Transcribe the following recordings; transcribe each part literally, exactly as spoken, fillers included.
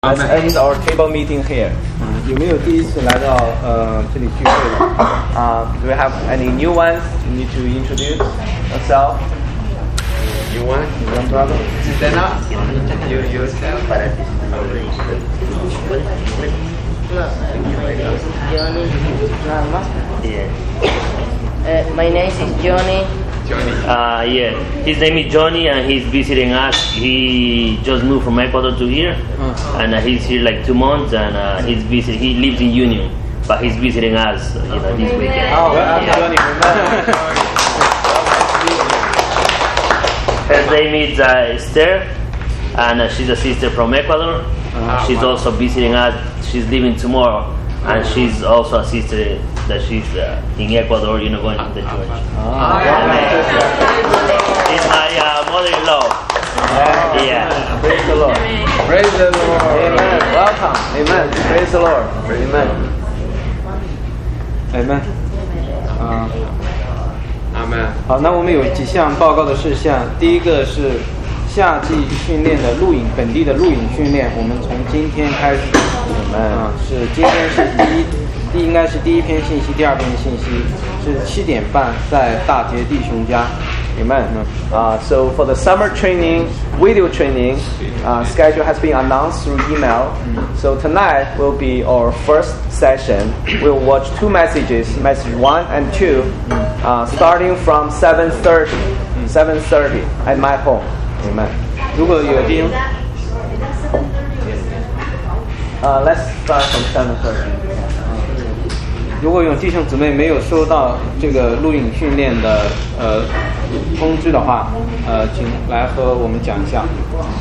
Let's end our table meeting here. 嗯，有没有第一次来到呃这里聚会的？ Uh, do we have any new ones? You need to introduce yourself. You want? Young brother. Stand up. You yourself. Yeah. Uh, my name is Johnny. Johnny. Uh, yeah, his name is Johnny, and he's visiting us. He just moved from Ecuador to here, and uh, he's here like two months, and uh, he's visit. He lives in Union, but he's visiting us, you know, this weekend. Oh, welcome, Yeah. Johnny. Her name is uh, Esther, and uh, she's a sister from Ecuador. Ah, She's wow. also visiting us. She's leaving tomorrow, and she's also a sister that she's uh, in Ecuador, you know, going to the church. Ah, She's my uh, mother-in-law. Yeah. Praise the Lord. Praise the Lord. Amen. Welcome. Amen. Praise the Lord. Amen. Amen。啊， Amen. 好，那我们有几项报告的事项。第一个是夏季训练的录影，本地的录影训练，我们从今天开始。啊，是今天是第一，第应该是第一篇信息，第二篇信息是七点半在大捷弟兄家。 Amen. Uh, so for the summer training, video training, uh, schedule has been announced through email. So tonight will be our first session. We'll watch two messages, message one and two, uh, starting from seven thirty, seven thirty at my home. Amen. 如果有弟兄， Uh, let's start from seven thirty. 如果有弟兄姊妹没有收到这个录影训练的呃通知的话，呃，请来和我们讲一下。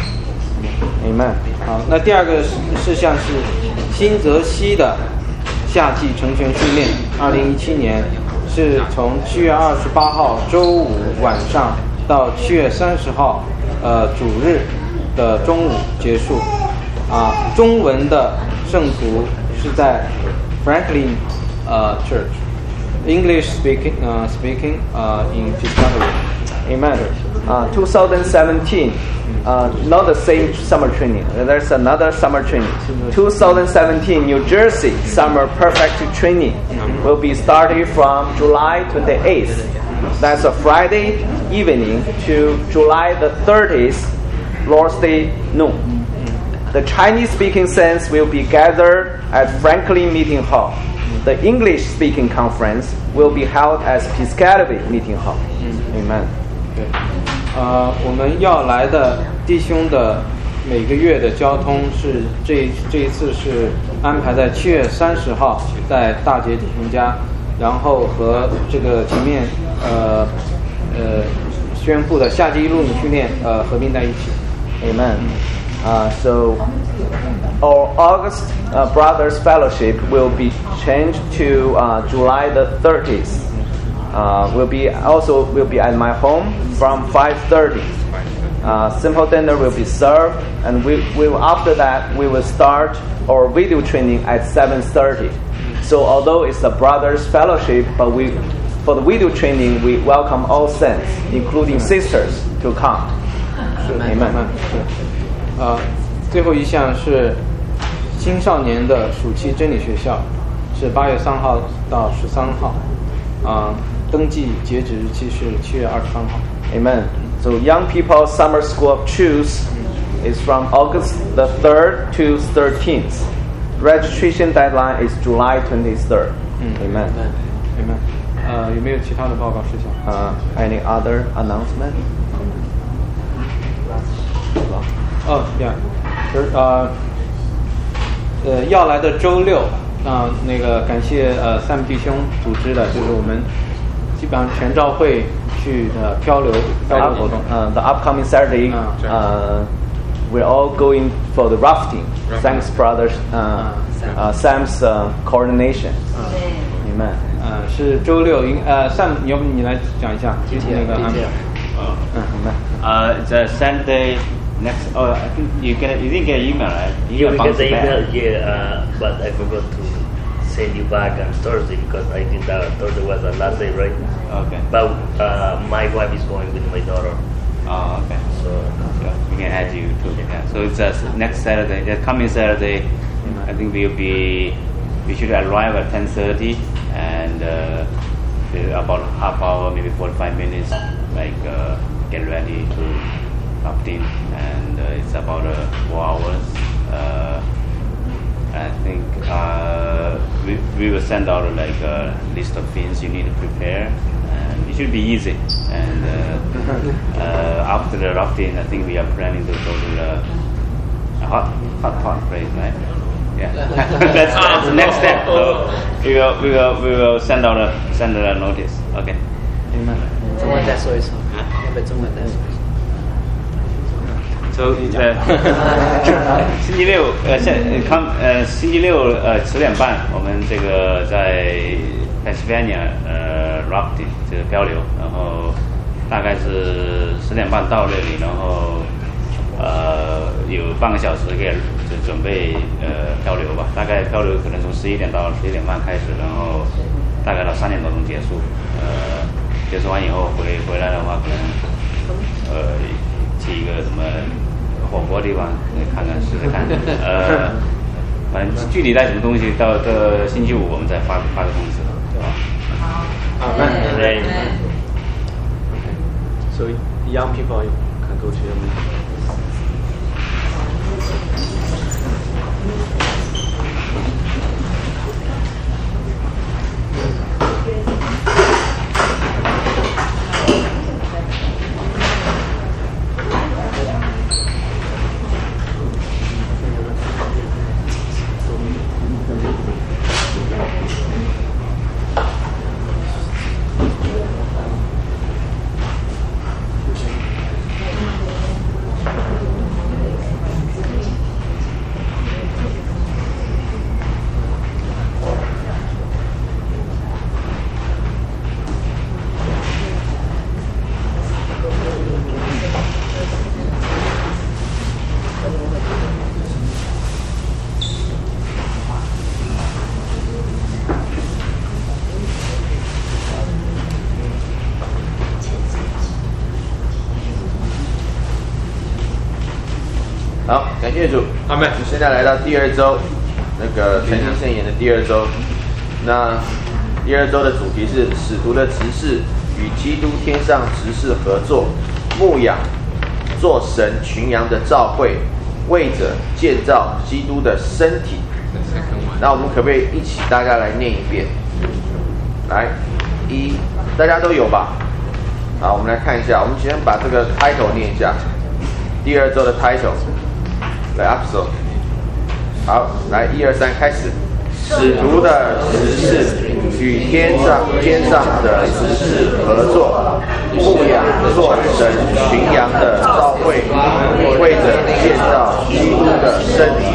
Amen. 好，那第二个事事项是新泽西的夏季成全训练，二零一七年是从七月二十八号周五晚上到七月三十号呃主日的中午结束。啊，中文的圣徒是在 Franklin 呃 Church。English speaking, uh, speaking uh, in Discovery. Amen. Uh, twenty seventeen, uh, not the same summer training. There's another summer training. twenty seventeen New Jersey Summer Perfect Training will be starting from July twenty-eighth. That's a Friday evening to July the thirtieth, Lord's Day noon. The Chinese-speaking saints will be gathered at Franklin Meeting Hall. The English-speaking conference will be held at Piscataway Meeting Hall. Amen. 对，呃，我们要来的弟兄的每个月的交通是这这一次是安排在七月三十号在大捷弟兄家，然后和这个前面呃呃宣布的夏季录影训练呃合并在一起。 Amen. Uh, so our August uh, Brothers Fellowship will be changed to uh, July the thirtieth. Uh, will be also will be at my home from five thirty. Uh, simple dinner will be served, and we will after that we will start our video training at seven thirty. So although it's a Brothers Fellowship, but we for the video training we welcome all saints, including sisters, to come. Amen. 是，呃，最后一项是青少年的暑期真理学校，是八月三号到十三号，啊、登记截止日期是七月二十三号。 Amen. So young people summer school of truth is from August the third to thirteenth. Registration deadline is July twenty-third. Amen. Amen. 呃，有没有其他的报告事项？ Uh, any other announcement? 哦，呀，就是呃呃要来的周六，啊、那个感谢呃三弟兄组织的，就是我们基本上全教会去的漂流漂流活动。 Uh, the upcoming Saturday, uh, we're all going for the rafting. Thanks, brothers. Uh, uh, Sam's uh, coordination. Amen. 呃，是周六，应呃，Sam，要不你来讲一下具体那个安排？ 嗯，Amen. Uh, it's a Sunday next. Oh, I think you get you didn't get an email, right? You got get the bounced email, back. yeah, uh, but I forgot to send you back on Thursday because I think that Thursday was the last day, right? Okay. But uh, my wife is going with my daughter. Oh, okay. So yeah, we can add you to that. So it's uh, next Saturday, the coming Saturday. I think we'll be we should arrive at ten thirty and uh, about half hour, maybe forty-five minutes, like uh, get ready to rafting, and uh, it's about uh, four hours. Uh, I think uh, we we will send out like a list of things you need to prepare, and it should be easy. And uh, uh, after the rafting, I think we are planning to go to the hot hot pot place, right? Yeah, that's, that's the next step. So we will we will we will send out a send out a notice. Okay. 中文再说一次，要不要中文再说一次？ So 呃，星期六呃下康呃星期六呃十点半，我们这个在 Pennsylvania 呃 rafting 这个漂流，然后大概是十点半到那里，然后呃有半个小时可以就准备呃漂流吧。大概漂流可能从十一点到十一点半开始，然后大概到三点多钟结束。呃，结束完以后回回来的话，可能呃去一个什么火锅地方看看试试看。呃，反正具体带什么东西，到到星期五我们再发发个通知，对吧？ 好，那 Right. So young people can go to your meeting. “好，感谢主， 阿们。 现在来到第二周，那个诚心圣言的第二周。那第二周的主题是使徒的执事与基督天上执事合作，牧养做神群羊的召会，为着建造基督的身体。那我们可不可以一起大家来念一遍？来，一，大家都有吧？好，我们来看一下，我们先把这个 title 念一下，第二周的 title。来 episode， 好，来一二三，开始。使徒的执事与天上天上的执事合作，牧养做神群羊的召会，为着建造基督的身体。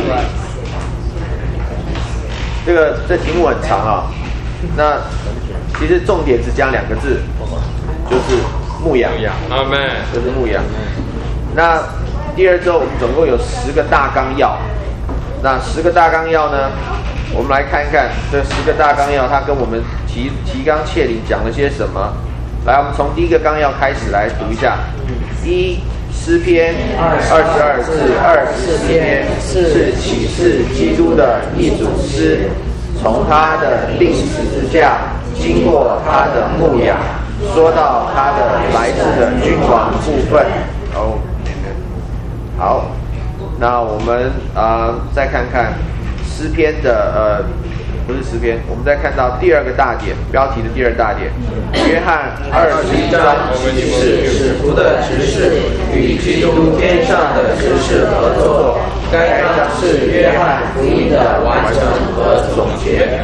这个这题目很长啊，那其实重点只讲两个字，就是牧养。 阿们， 就是牧养。那第二周我们总共有十个大纲要，那十个大纲要呢，我们来看一看这十个大纲要，它跟我们提提纲挈领讲了些什么。来，我们从第一个纲要开始来读一下。一，诗篇二十二至二十四篇是启示基督的一组诗，从他的钉十字架，经过他的牧养，说到他的来自的君王部分。哦。好，那我们呃再看看诗篇的呃不是诗篇，我们再看到第二个大点，标题的第二大点，约翰二十一章启示使徒的执事与基督天上的执事合作，该章是约翰福音的完成和总结。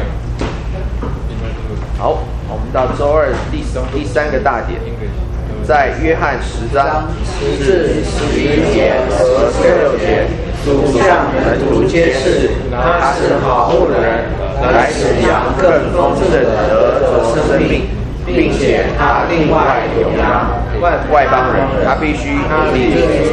好，我们到周二第第三个大点。在约翰十章十至十一节和十六节，主向门徒揭示他是好牧人，来使羊更丰盛地得着生命，并且他另外有羊，外外邦人他必须立即与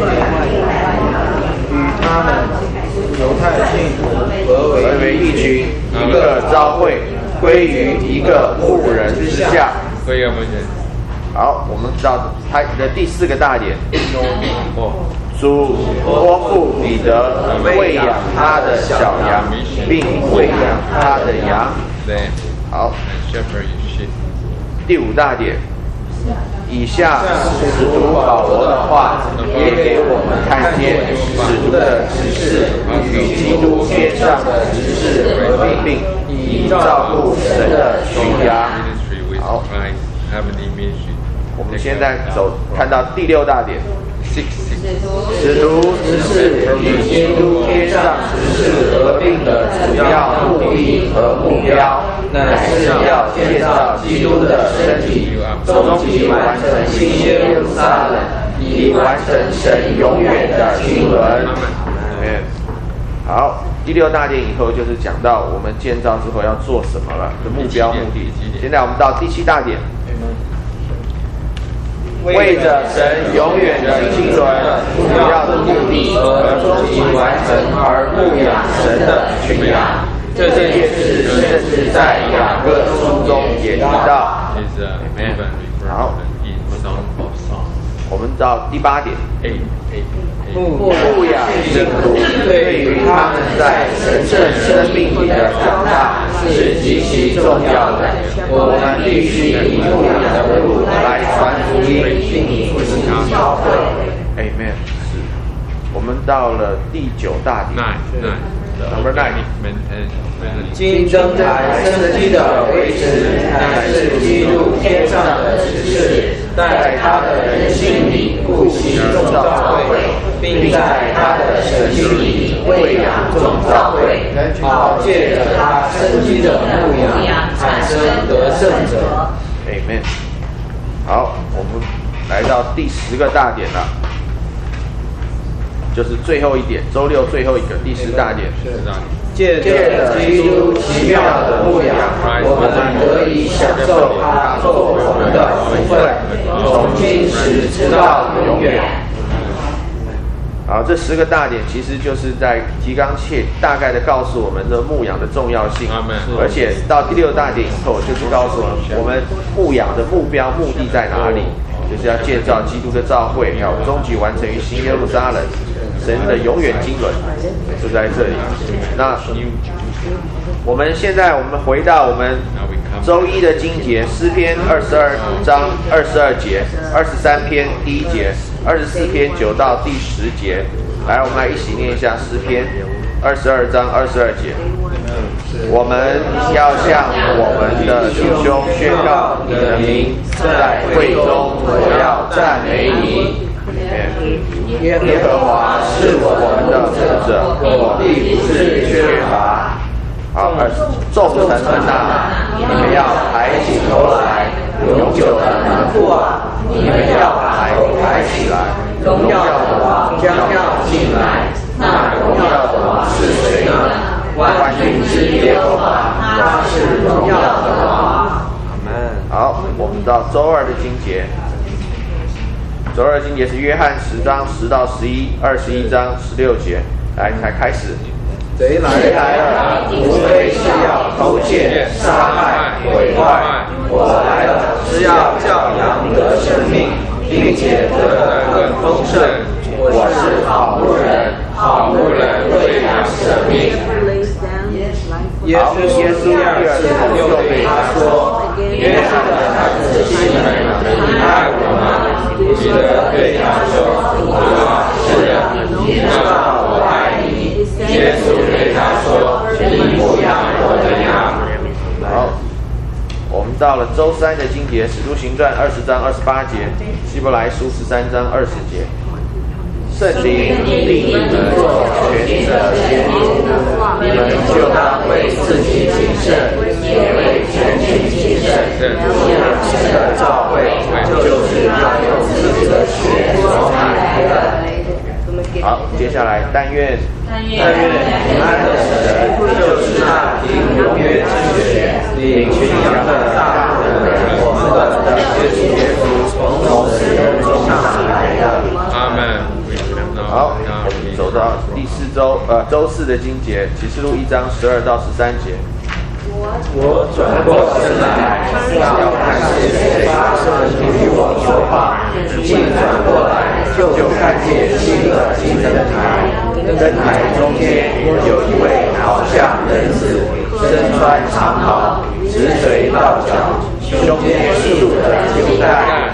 他们犹太信徒合为一群，一个召会，归于一个牧人之下。 可以吗？ 好，我们到他的第四个大点。主托付彼得喂养他的小羊，并喂养他的羊。好，第五大点。以下使徒保罗的话，也给我们看见使徒的职事与基督天上的职事合并，以照顾神的群羊。好，我们现在走看到第六大点。使徒职事与基督天上职事合并的主要目的和目标，乃是要建造基督的身体，终极完成新耶路撒冷，以完成神永远的经纶。好，第六大点以后就是讲到我们建造之后要做什么了的目标目的。现在我们到第七大点。为着神永远的经纶主要的目的和终极完成而牧养神的群羊，这件事甚至在雅各书中也提到。好，我们到第八点。牧养信徒对于他们在神圣生命里的长大是极其重要的。我们必须以牧养的路来传福音，并以福音教会。Amen。是，我们到了第九大点。Number nine。 经灯台生机的维持，乃是基督天上的指示，在他的人心里顾惜众教会，并在他的神性里喂养众教会，好借着他生机的牧养，产生得胜者。 Amen。好，我们来到第十个大点了，就是最后一点，周六最后一个第十大点。 借着基督奇妙的牧养，我们得以享受他作我们的福分，从今时直到永远。 好，这十个大点其实就是在提纲挈大概的告诉我们的牧养的重要性，而且到第六大点以后，就是告诉我们我们牧养的目标目的在哪里，就是要建造基督的教会，要终极完成于新耶路撒冷。神的永远经纶就在这里。那我们现在我们回到我们周一的经节，诗篇二十二章二十二节，二十三篇第一节，二十四篇九到第十节。来，我们来一起念一下诗篇二十二章二十二节。我们要向我们的弟兄宣告你的名，在会中我要赞美你。耶和华是我们的牧者，我必不是缺乏。好，二众臣们呐，你们要抬起头来，永久的门户啊，你们要抬抬起来，荣耀的王将要进来。那荣耀的王是谁呢？万军之耶和华，他是荣耀的王。好，我们到周二的经节。周二经节是约翰十章十到十一，二十一章十六节。来，才开始。 贼来了，无非是要偷窃、杀害、毁坏。我来了，是要叫羊得生命，并且得的更丰盛。我是好牧人，好牧人为羊舍命。耶稣耶稣第二次又对他说：“约翰的儿子西门，你爱我吗？”彼得对他说：“是的，你知道我爱你。”耶稣对他说：“你牧养我的羊。” 好，我们到了周三的经节，《使徒行传》二十章二十八节，《希伯来书》十三章二十节。圣灵令你们做全的监督，你们就当为自己谨慎，也为全体谨慎。牧养神的教会，就是要用自己的血所买来的。好，接下来但愿但愿平安的神，就是那凭永远之血领群羊的大牧人，我们的耶稣从死人中上来的。 阿门。 好，我们走到第四周，呃，周四的经节，启示录一章十二到十三节。 我转过身来，要看见谁发声与我说话，竟转过来，就看见七个金灯台，灯台中间有一位好像人子，身穿长袍，直垂到脚，胸间束的纽带。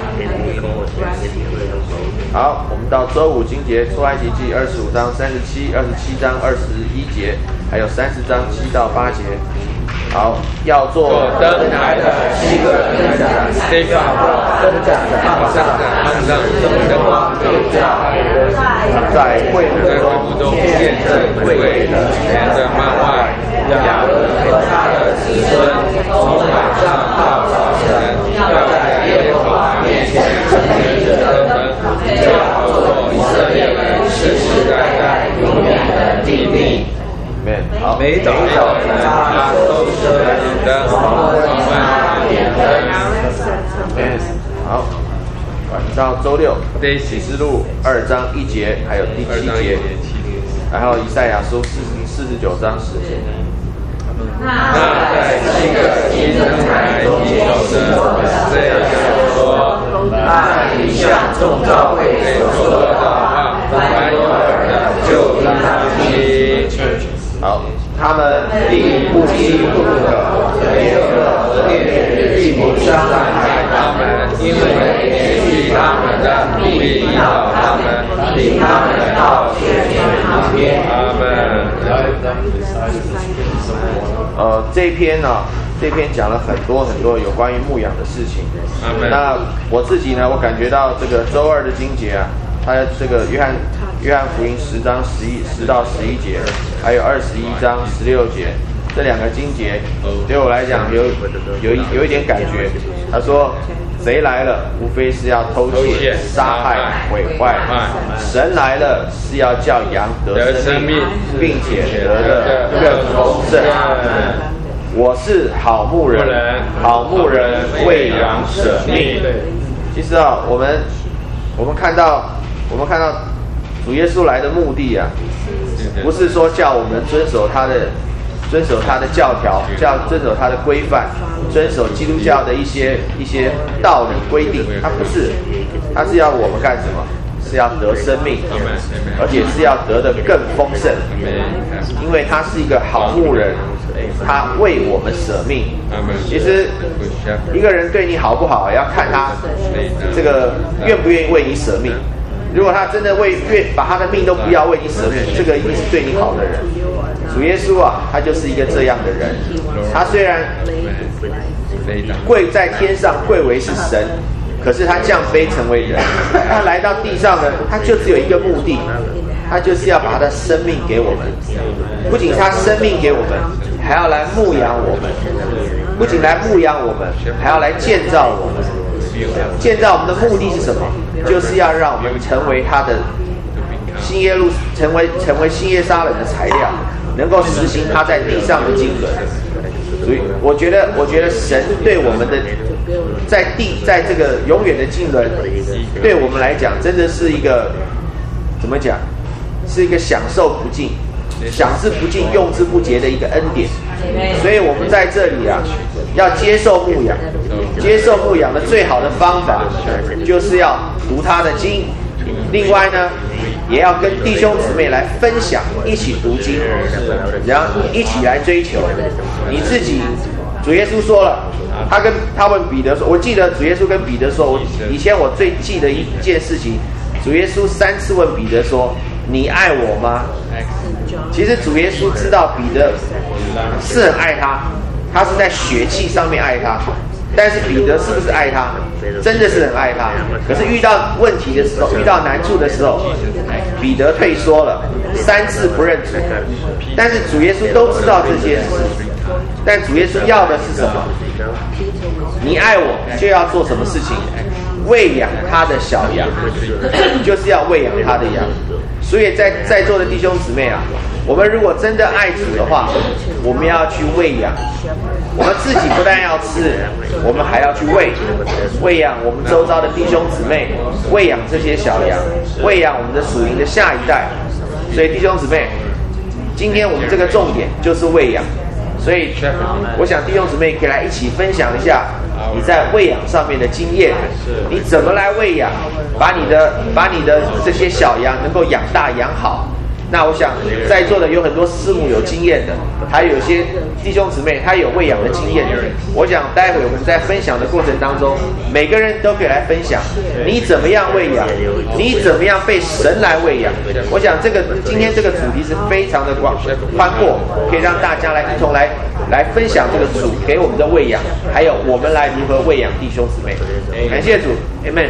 好，我们到周五经节，出埃及记二十五章三十七、二十七章二十一节，还有三十章七到八节。好，要做灯台的七个灯盏，这个灯盏的上上上灯光就叫在会幕中见证会幕的前的漫外，亚伦和他的子孙从晚上到早晨，要在耶和华面前陈明这灯，要做以色列人世世代代永远的秘密。好，每早晨他都是点灯，黄昏点灯。好，晚上周六启示录二章一节，还有第七节，然后以赛亚书四十四十九章十节。那在七个金灯台中有着这样说：按一向众教会所说的话，凡有耳的就应当听。好，他们必不饥不渴，连饿和烈日必不伤害他们，因为连续他们的必引导他们，领他们到泉水旁边。阿门。呃，这篇呢、啊，这篇讲了很多很多有关于牧养的事情。阿门。那我自己呢，我感觉到这个周二的经节啊，它这个约翰约翰福音十章十一十到十一节，还有二十一章十六节，这两个经节对我来讲有有一有一点感觉。他说，贼来了，无非是要偷窃、杀害、毁坏；神来了，是要叫羊得生命，并且得的更丰盛。我是好牧人，好牧人为羊舍命。其实啊，我们我们看到我们看到主耶稣来的目的啊，不是说叫我们遵守他的遵守他的教条，叫遵守他的规范，遵守基督教的一些一些道理规定，他不是，他是要我们干什么？是要得生命，而且是要得的更丰盛，因为他是一个好牧人，他为我们舍命。其实一个人对你好不好，要看他这个愿不愿意为你舍命。如果他真的为愿把他的命都不要为你舍命，这个一定是对你好的人。主耶稣啊，他就是一个这样的人。他虽然贵在天上，贵为是神，可是他降卑成为人。他来到地上呢，他就只有一个目的，他就是要把他的生命给我们。不仅他生命给我们，还要来牧养我们。不仅来牧养我们，还要来建造我们。建造我们的目的是什么？就是要让我们成为他的新耶路，成为成为新耶撒冷的材料，能够实行他在地上的经纶。所以，我觉得，我觉得神对我们的在地，在这个永远的经纶，对我们来讲，真的是一个怎么讲？是一个享受不尽、享之不尽、用之不竭的一个恩典。所以我们在这里啊，要接受牧养。接受牧养的最好的方法，就是要读他的经。另外呢，也要跟弟兄姊妹来分享，一起读经，然后一起来追求。你自己，主耶稣说了，他跟他问彼得说，我记得主耶稣跟彼得说，我以前我最记得一件事情，主耶稣三次问彼得说，你爱我吗？其实主耶稣知道彼得是很爱他，他是在血气上面爱他。但是彼得是不是爱他？真的是很爱他。可是遇到问题的时候，遇到难处的时候，彼得退缩了，三次不认主。但是主耶稣都知道这些事，但主耶稣要的是什么？你爱我，就要做什么事情？喂养他的小羊，就是要喂养他的羊。所以在在座的弟兄姊妹啊，我们如果真的爱主的话，我们要去喂养。我们自己不但要吃，我们还要去喂喂养我们周遭的弟兄姊妹，喂养这些小羊，喂养我们的属灵的下一代。所以弟兄姊妹，今天我们这个重点就是喂养。 所以我想弟兄姊妹可以来一起分享一下你在喂养上面的经验，你怎么来喂养，把你的把你的这些小羊能够养大养好。那我想在座的有很多师母有经验的，还有一些弟兄姊妹他有喂养的经验的。我想待会我们在分享的过程当中，每个人都可以来分享你怎么样喂养，你怎么样被神来喂养。我想这个今天这个主题是非常的广宽阔，可以让大家来一同来来分享这个主给我们的喂养，还有我们来如何喂养弟兄姊妹。感谢主 ，Amen。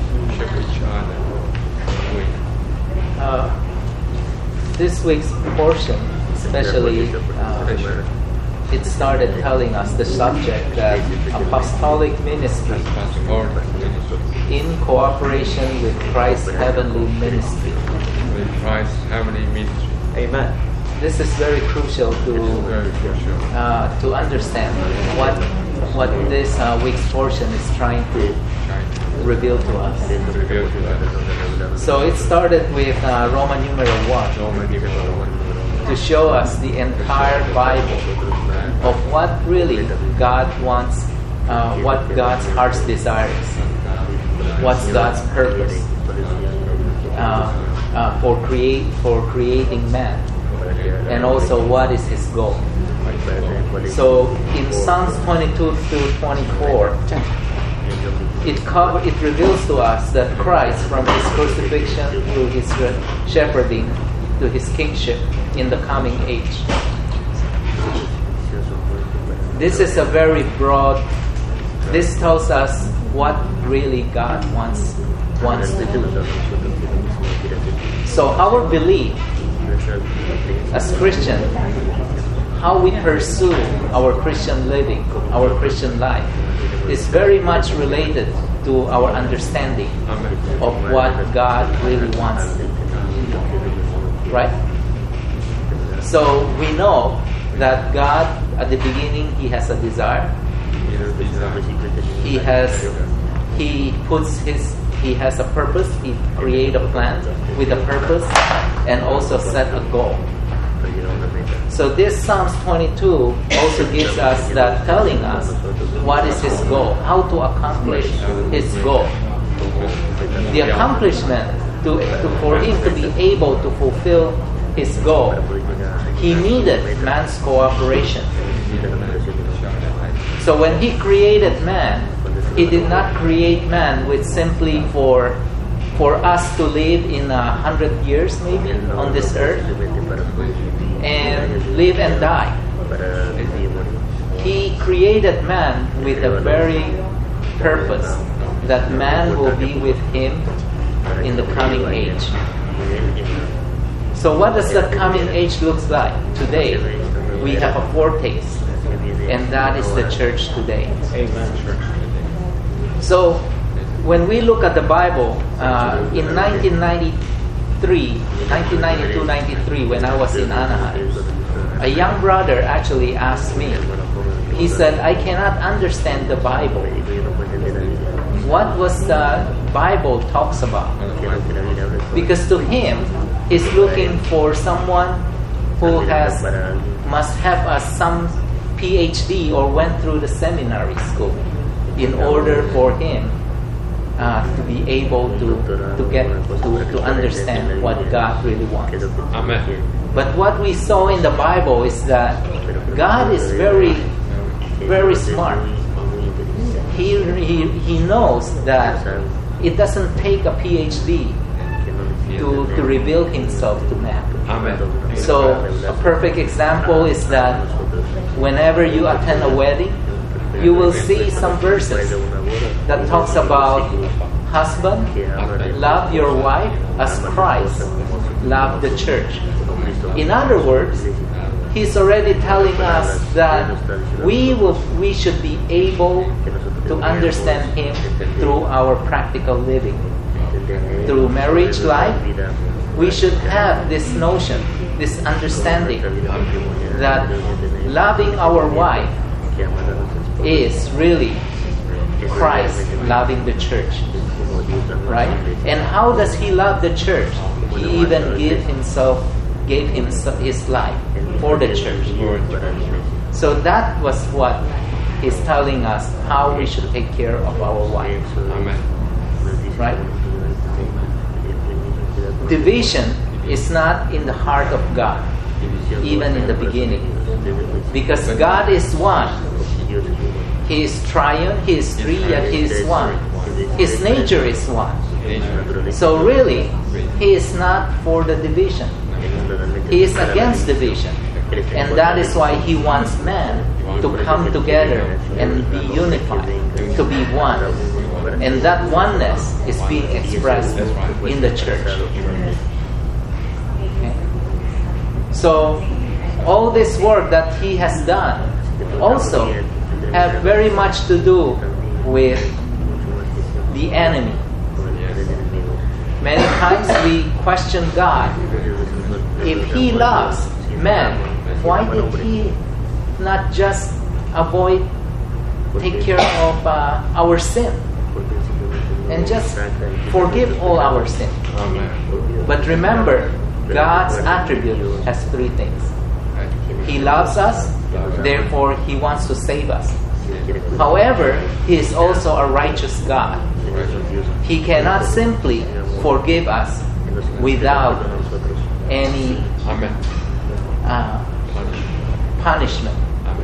Uh, this week's portion, especially, uh, it started telling us the subject that apostolic ministry in cooperation with Christ's heavenly ministry. With Christ's heavenly ministry. Amen. This is very crucial to Very crucial. uh, to understand what what this uh, week's portion is trying to reveal to us. Revealed to us. So it started with uh, Roman numeral one Roman numeral one. to show us the entire Bible of what really God wants, uh, what God's heart's desire is, what's God's purpose uh, uh, for create for creating man, and also what is His goal. So in Psalms twenty-two through twenty-four, it cover, it reveals to us that Christ, from His crucifixion through His shepherding to His kingship in the coming age. This is a very broad. This tells us what really God wants wants to do. So our belief as Christian, how we pursue our Christian living, our Christian life, is very much related to our understanding of what God really wants. Right? So we know that God, at the beginning, He has a desire. He has, He puts His, He has a purpose. He created a plan with a purpose and also set a goal. So this Psalms twenty-two also gives us that, telling us what is His goal, how to accomplish His goal. The accomplishment to, to for Him to be able to fulfill His goal, He needed man's cooperation. So when He created man, He did not create man with simply for for us to live in a hundred years maybe on this earth and live and die. He created man with a very purpose that man will be with Him in the coming age. So what does the coming age look like? Today, we have a foretaste, and that is the church today. Amen. So when we look at the Bible, uh, in nineteen ninety-three, nineteen ninety-two ninety-three, when I was in Anaheim, a young brother actually asked me, he said, I cannot understand the Bible. What was the Bible talks about? Because to him, he's looking for someone who has must have a, some P H D or went through the seminary school in order for him Uh, to be able to to get to, to understand what God really wants. Amen. But what we saw in the Bible is that God is very, very smart. He he he knows that it doesn't take a P H D to to reveal Himself to man. Amen. So a perfect example is that whenever you attend a wedding, you will see some verses that talks about husband, love your wife as Christ loved the church. In other words, He's already telling us that we will we should be able to understand Him through our practical living. Through marriage life, we should have this notion, this understanding that loving our wife is really Christ loving the church, right? And how does He love the church? He even gave Himself, gave Himself His life for the church. So that was what he's telling us, how we should take care of our wife. Amen. Right? Division is not in the heart of God, even in the beginning. Because God is one. He is triune, He is three, yet He is one. His nature is one. So really, He is not for the division. He is against division. And that is why He wants man to come together and be unified, to be one. And that oneness is being expressed in the church. Okay. So, all this work that He has done also have very much to do with the enemy. Many times we question God. If He loves man, why did He not just avoid, take care of uh, our sin and just forgive all our sin? But remember, God's attribute has three things. He loves us, therefore He wants to save us. However, He is also a righteous God. He cannot simply forgive us without any uh, punishment.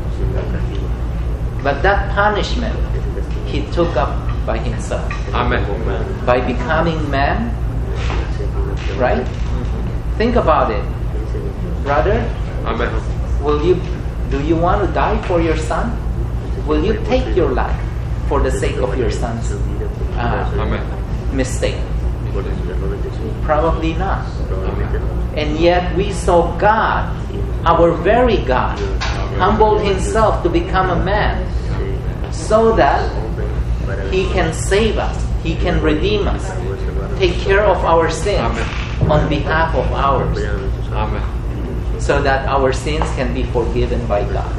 But that punishment He took up by Himself. Amen. By becoming man. Right? Think about it. Brother, Amen. will you do you want to die for your son? Will you take your life for the sake of your son's uh, mistake? Probably not. And yet we saw God, our very God, humbled Himself to become a man so that He can save us, He can redeem us, take care of our sins on behalf of ours. Amen. So that our sins can be forgiven by God.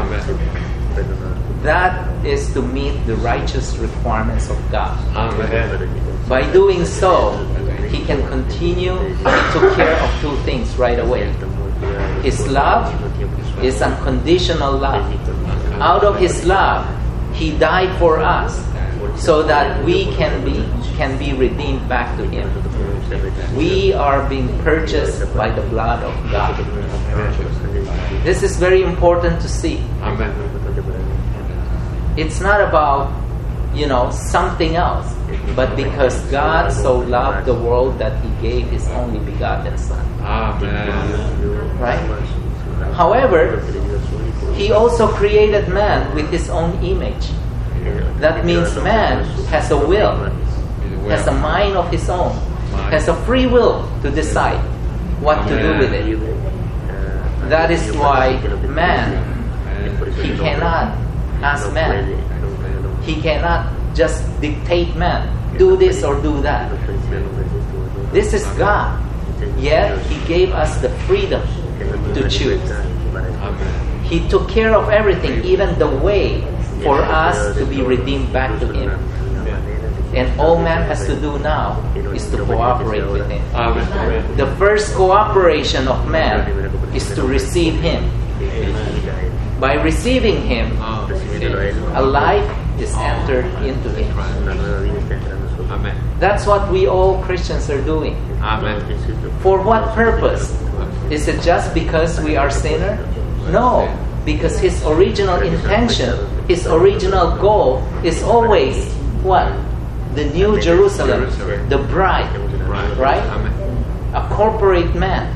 Amen. That is to meet the righteous requirements of God. Amen. By doing so, He can continue. He took care of two things right away. His love is unconditional love. Out of His love, He died for us so that we can be can be redeemed back to Him. We are being purchased by the blood of God. This is very important to see. Amen. It's not about, you know, something else, but because God so loved the world that He gave His only begotten Son. Amen. Right? However, He also created man with His own image. That means man has a will, has a mind of his own, has a free will to decide what to do with it. That is why man, he cannot ask man. He cannot just dictate man, do this or do that. This is God. Yet He gave us the freedom to choose. He took care of everything, even the way for us to be redeemed back to Him. And all man has to do now is to cooperate with Him. Amen. The first cooperation of man is to receive Him. By receiving Him, a life is entered into Him. Amen. That's what we all Christians are doing. Amen. For what purpose? Is it just because we are sinners? No, because His original intention, His original goal is always what? The New Jerusalem, the bride, right? A corporate man.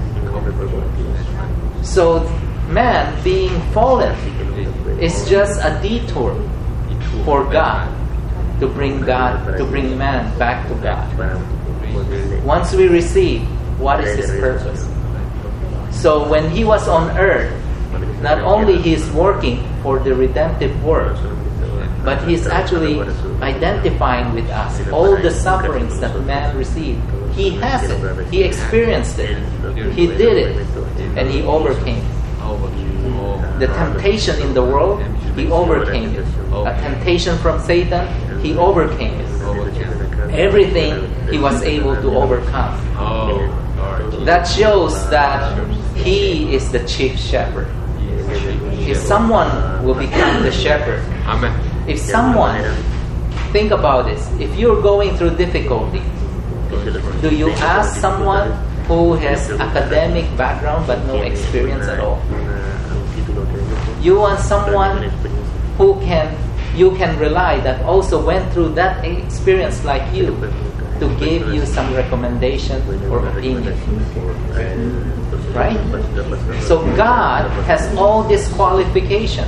So man being fallen is just a detour for God to bring God, to bring man back to God. Once we receive, what is His purpose? So when He was on earth, not only He is working for the redemptive work, but He's actually identifying with us all the sufferings that man received. He has it. He experienced it. He did it. And He overcame it. The temptation in the world, He overcame it. A temptation from Satan, He overcame it. Everything He was able to overcome. That shows that He is the chief shepherd. if someone will become the shepherd, Amen. if someone, think about this, if you're going through difficulty, do you ask someone who has academic background but no experience at all? You want someone who can you can rely that also went through that experience like you to give you some recommendation or opinion. Right? So God has all this qualification.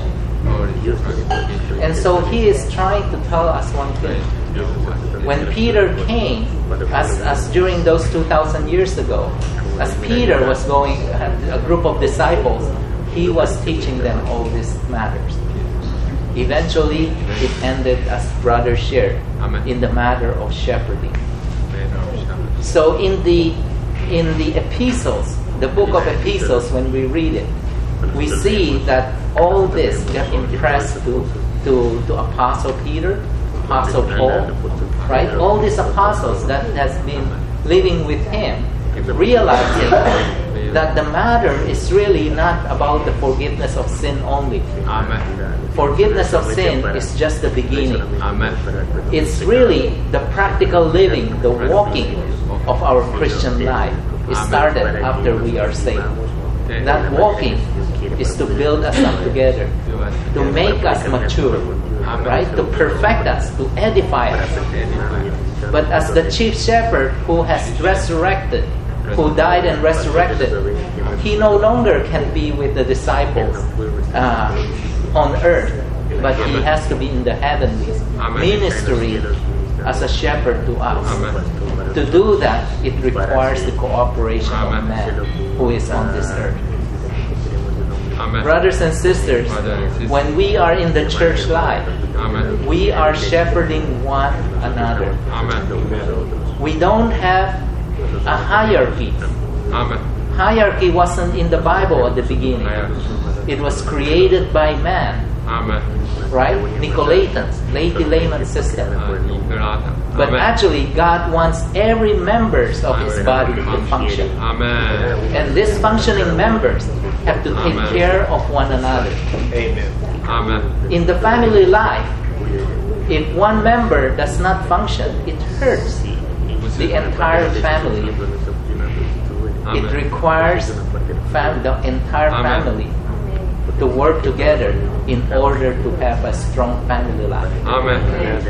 And so He is trying to tell us one thing. When Peter came, as, as during those two thousand years ago, as Peter was going, a group of disciples, he was teaching them all these matters. Eventually, it ended as brother shared in the matter of shepherding. So in the in the epistles, the book of epistles, when we read it, we see that all this got impressed to to, to Apostle Peter, Apostle Paul, right? All these apostles that has been living with him, realizing that the matter is really not about the forgiveness of sin only. Amen. Forgiveness of sin is just the beginning. Amen. It's really the practical living, the walking of our Christian life. It started after we are saved. That walking is to build us up together, to make us mature, right? To perfect us, to edify us. But as the chief shepherd who has resurrected, who died and resurrected, he no longer can be with the disciples uh, on earth, but he has to be in the heavenlies, ministering as a shepherd to us. To do that, it requires the cooperation of man who is on this earth. Brothers and sisters, when we are in the church life, we are shepherding one another. We don't have a hierarchy. Amen. Hierarchy wasn't in the Bible at the beginning. It was created by man. Amen. Right? Nicolaitans, Lady Layman system. But actually, God wants every members of His body to function. Amen. And these functioning members have to take Amen. care of one another. Amen. Amen. In the family life, if one member does not function, it hurts the entire family. It Amen. requires fam- the entire Amen. family to work together in order to have a strong family life. Amen.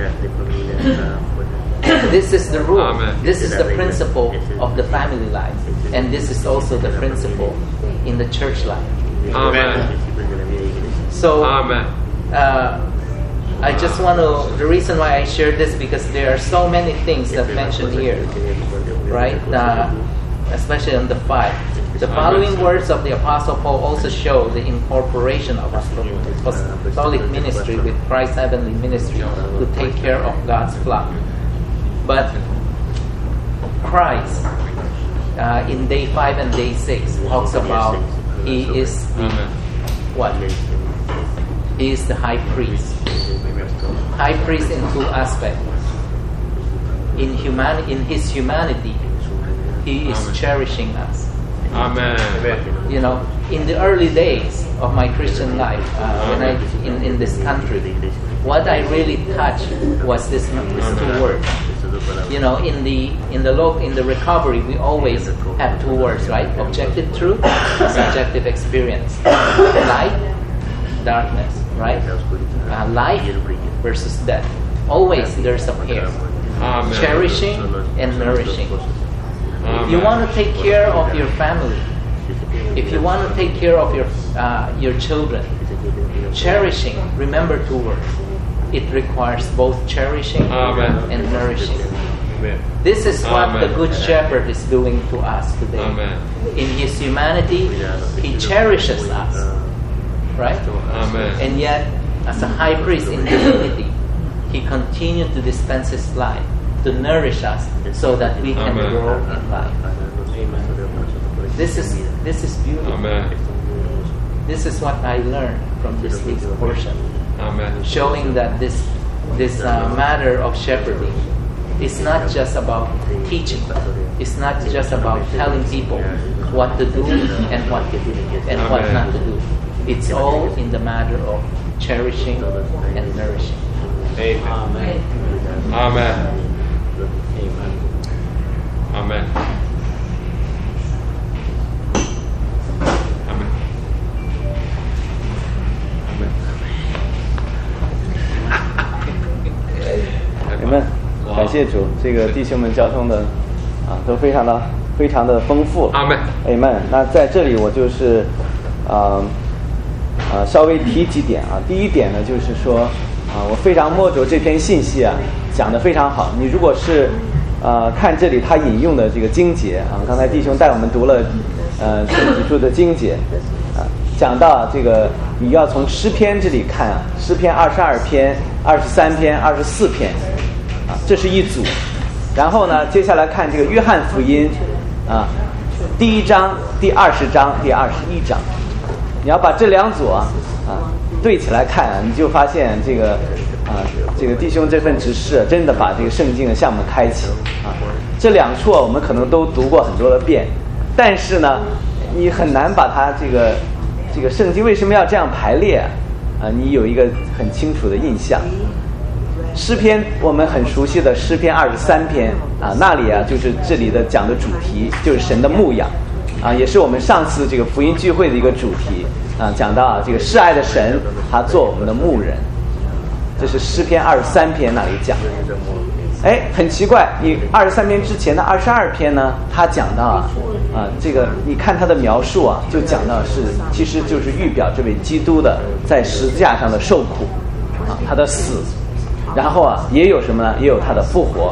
This is the rule. Amen. This is the principle of the family life. And this is also the principle in the church life. Amen. So, Amen. uh, I just want to, the reason why I shared this, because there are so many things that mentioned here, right? Uh, especially on the five. The following words of the Apostle Paul also show the incorporation of apostolic ministry with Christ's heavenly ministry to take care of God's flock. But Christ, uh, in day five and day six, talks about He is the, what? He is the high priest. High priest in two aspects. In human, in His humanity, He is cherishing us. Amen. You know, in the early days of my Christian life, uh, when I in, in this country, what I really touched was this, this two words. You know, in the in the low, in the recovery, we always have two words, right? Objective truth, subjective experience. Light, darkness, right? Uh, life versus death. Always there's a pair. Amen. Cherishing and nourishing. If you Amen. want to take care of your family, if you want to take care of your uh, your children, cherishing, remember two words. It requires both cherishing Amen. and nourishing. Amen. This is what Amen. the Good Shepherd is doing to us today. Amen. In His humanity, He cherishes us, right? Amen. And yet, as a high priest in divinity, He continued to dispense His life to nourish us so that we can Amen. grow in life. This is this is beautiful. Amen. This is what I learned from this week's portion, Amen. showing that this this uh, matter of shepherding is not just about teaching. It's not just about telling people what to do and what to do and what not to do. It's all in the matter of cherishing and nourishing. Amen. Amen. Amen. 你们感谢主，这个弟兄们交通的啊都非常的非常的丰富。 阿门。 阿门。那在这里我就是啊啊稍微提几点啊。第一点呢，就是说啊，我非常摸着这篇信息啊讲得非常好。你如果是呃看这里他引用的这个经节啊，刚才弟兄带我们读了呃几处的经节啊，讲到这个你要从诗篇这里看啊，诗篇二十二篇、二十三篇、二十四篇。啊，这是一组，然后呢，接下来看这个约翰福音，啊，第一章、第二十章、第二十一章，你要把这两组啊啊对起来看啊，你就发现这个啊这个弟兄这份指示真的把这个圣经的项目开启啊，这两处我们可能都读过很多的遍，但是呢，你很难把它这个这个圣经为什么要这样排列啊？你有一个很清楚的印象。诗篇我们很熟悉的诗篇二十三篇啊，那里啊就是这里的讲的主题就是神的牧养啊，也是我们上次这个福音聚会的一个主题啊，讲到啊这个示爱的神他做我们的牧人，这是诗篇二十三篇那里讲。哎，很奇怪，你二十三篇之前的二十二篇呢，他讲到啊啊这个你看他的描述啊，就讲到是其实就是预表这位基督的在十字架上的受苦啊，他的死。然后啊，也有什么呢？也有他的复活。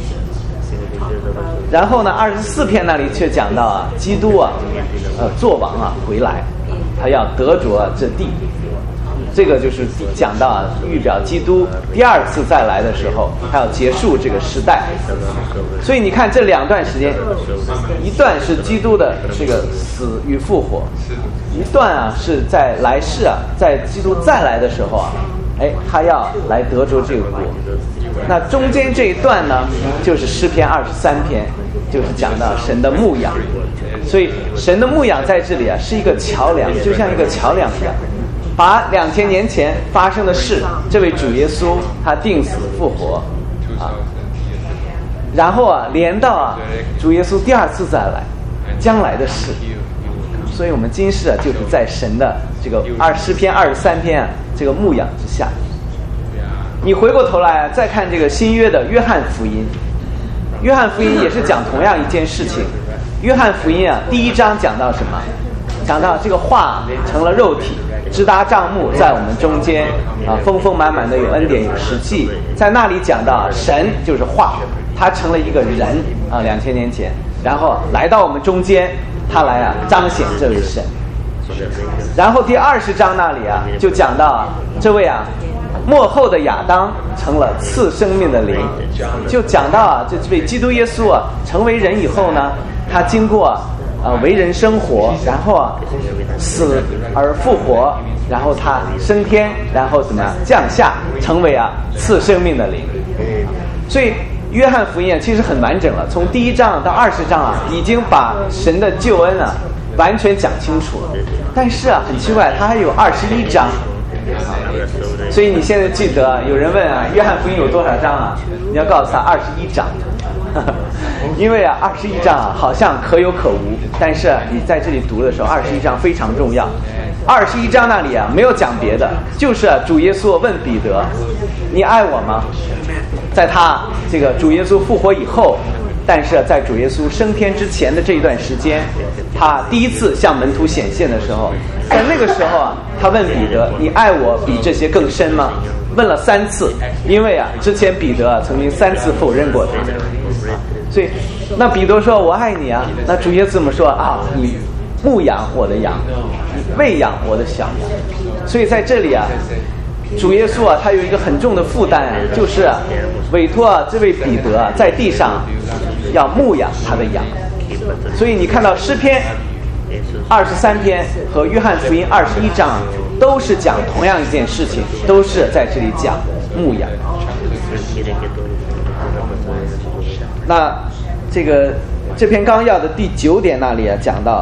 然后呢，二十四篇那里却讲到啊，基督啊，呃，作王啊回来，他要得着这地。这个就是讲到啊，预表基督第二次再来的时候，他要结束这个时代。所以你看这两段时间，一段是基督的这个死与复活，一段啊是在来世啊，在基督再来的时候啊。哎，他要来得着这个国。那中间这一段呢，就是诗篇二十三篇，就是讲到神的牧养。所以神的牧养在这里啊，是一个桥梁，就像一个桥梁一样，把两千年前发生的事，这位主耶稣他定死复活啊，然后啊连到啊主耶稣第二次再来将来的事。所以我们今世啊，就是在神的这个二诗篇二十三篇啊这个牧养之下。你回过头来啊，再看这个新约的约翰福音，约翰福音也是讲同样一件事情。约翰福音啊，第一章讲到什么？讲到这个话成了肉体，直达帐幕，在我们中间啊，丰丰满满的有恩典有实际。在那里讲到啊，神就是话，他成了一个人啊，两千年前，然后来到我们中间。他来啊，彰显这位神。然后第二十章那里啊，就讲到啊，这位啊，末后的亚当成了赐生命的灵，就讲到啊，这位基督耶稣啊，成为人以后呢，他经过啊、呃、为人生活，然后啊死而复活，然后他升天，然后怎么样降下，成为啊赐生命的灵。所以。约翰福音啊，其实很完整了，从第一章到二十章啊，已经把神的救恩啊完全讲清楚了。但是啊，很奇怪，它还有二十一章啊，所以你现在记得，有人问啊，约翰福音有多少章啊？你要告诉他二十一章，因为啊，二十一章啊好像可有可无，但是啊，你在这里读的时候，二十一章非常重要。二十一章那里啊，没有讲别的，就是啊，主耶稣问彼得：“你爱我吗？”在他这个主耶稣复活以后，但是在主耶稣升天之前的这一段时间，他第一次向门徒显现的时候，在那个时候啊，他问彼得：“你爱我比这些更深吗？”问了三次，因为啊，之前彼得啊曾经三次否认过他，所以那彼得说：“我爱你啊。”那主耶稣怎么说啊？你牧养我的羊，你喂养我的小羊。所以在这里啊。主耶稣啊，他有一个很重的负担啊，就是啊，委托啊这位彼得啊，在地上要牧养他的羊。所以你看到诗篇二十三篇和约翰福音二十一章，都是讲同样一件事情，都是在这里讲牧养。那这个这篇纲要的第九点那里啊，讲到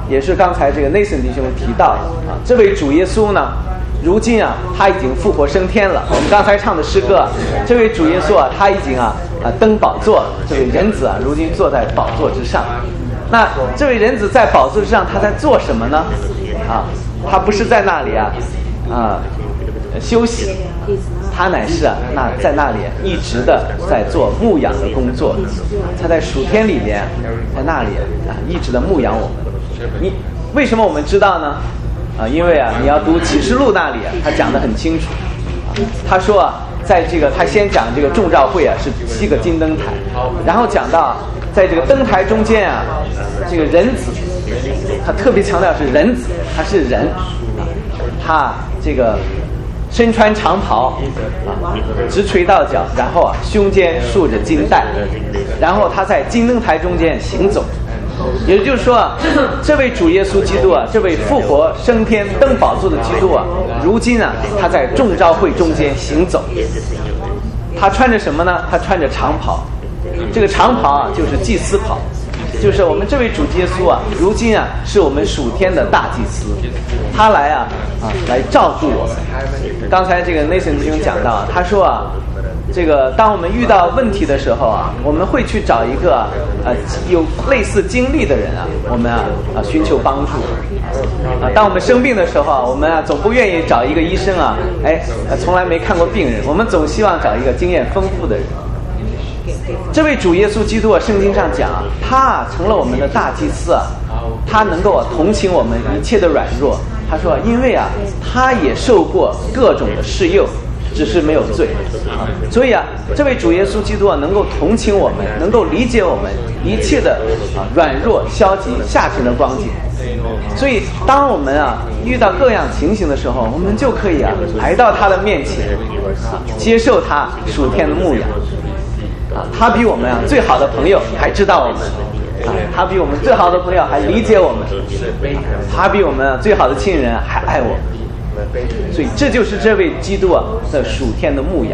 也是刚才这个 Nathan 弟兄提到的啊，这位主耶稣呢，如今啊他已经复活升天了。我们刚才唱的诗歌，这位主耶稣啊他已经啊啊登宝座了，这位人子啊如今坐在宝座之上。那这位人子在宝座之上，他在做什么呢？啊，他不是在那里啊啊休息，他乃是啊那在那里一直的在做牧养的工作。他在属天里面，在那里啊一直的牧养我们。你为什么我们知道呢？啊，因为啊你要读启示录那里啊，他讲得很清楚。啊，他说啊，在这个他先讲这个众召会啊是七个金灯台，然后讲到在这个灯台中间啊，这个人子，他特别强调是人子，他是人，他这个身穿长袍啊，直垂到脚，然后啊胸间束着金带，然后他在金灯台中间行走。也就是说啊，这位主耶稣基督啊，这位复活升天登宝座的基督啊，如今啊他在众召会中间行走。他穿着什么呢？他穿着长袍。这个长袍啊就是祭司袍，就是我们这位主耶稣啊，如今啊是我们属天的大祭司，他来啊啊来照顾我们。刚才这个 Nathan 弟兄讲到，他说啊，这个当我们遇到问题的时候啊，我们会去找一个呃有类似经历的人啊，我们啊啊寻求帮助啊。当我们生病的时候啊，我们啊总不愿意找一个医生啊，哎从来没看过病人，我们总希望找一个经验丰富的人。这位主耶稣基督啊，圣经上讲啊，他啊成了我们的大祭司啊，他能够啊同情我们一切的软弱。他说，因为啊他也受过各种的试诱，只是没有罪啊，所以啊这位主耶稣基督啊能够同情我们，能够理解我们一切的啊软弱、消极、下沉的光景。所以当我们啊遇到各样情形的时候，我们就可以啊来到他的面前啊，接受他属天的牧养。啊，他比我们啊最好的朋友还知道我们，啊，他比我们最好的朋友还理解我们，啊，他比我们啊最好的亲人还爱我们，所以这就是这位基督啊的属天的牧养。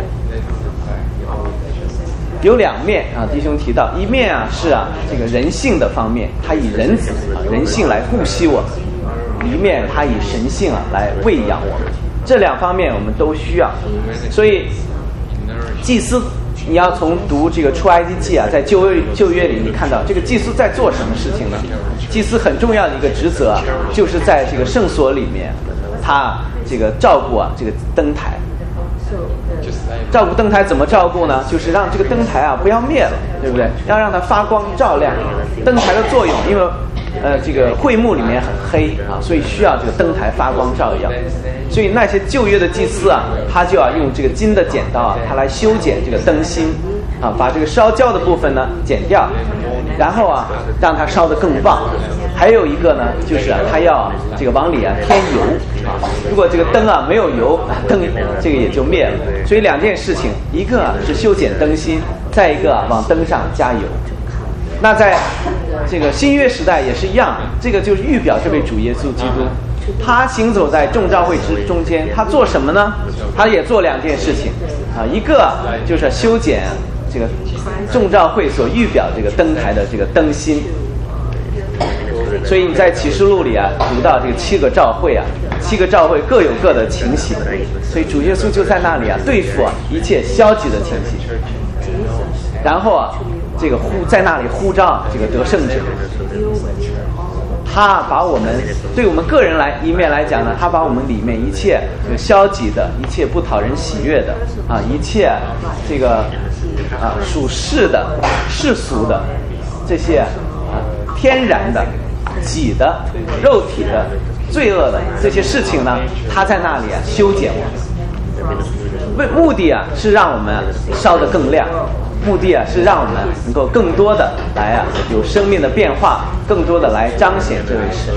有两面啊，弟兄提到，一面啊是啊这个人性的方面，他以人子啊人性来顾惜我们；一面他以神性啊来喂养我们。这两方面我们都需要，所以祭司。你要从读这个出埃及记啊，在旧约旧约里，你看到这个祭司在做什么事情呢？祭司很重要的一个职责啊，就是在这个圣所里面，他这个照顾啊这个灯台。照顾灯台怎么照顾呢？就是让这个灯台啊不要灭了，对不对？要让它发光照亮。灯台的作用，因为呃这个会幕里面很黑啊，所以需要这个灯台发光照耀。所以那些旧约的祭司啊，他就要用这个金的剪刀啊，他来修剪这个灯芯啊，把这个烧焦的部分呢剪掉，然后啊让它烧得更旺。还有一个呢，就是啊，他要这个往里啊添油啊。如果这个灯啊没有油，灯这个也就灭了。所以两件事情，一个啊是修剪灯芯，再一个啊往灯上加油。那在这个新约时代也是一样，这个就是预表这位主耶稣基督。他行走在众召会之中间，他做什么呢？他也做两件事情啊，一个就是修剪这个众召会所预表这个灯台的这个灯芯。所以你在启示录里啊读到这个七个召会啊，七个召会各有各的情形，所以主耶稣就在那里啊对付啊一切消极的情形，然后啊这个呼在那里呼召这个得胜者。他把我们对我们个人来一面来讲呢，他把我们里面一切这个消极的、一切不讨人喜悦的啊，一切这个啊属世的、世俗的这些啊天然的、己的、肉体的、罪恶的这些事情呢，他在那里啊修剪我们。为目的啊是让我们啊烧得更亮。目的啊是让我们能够更多的来啊有生命的变化，更多的来彰显这位神。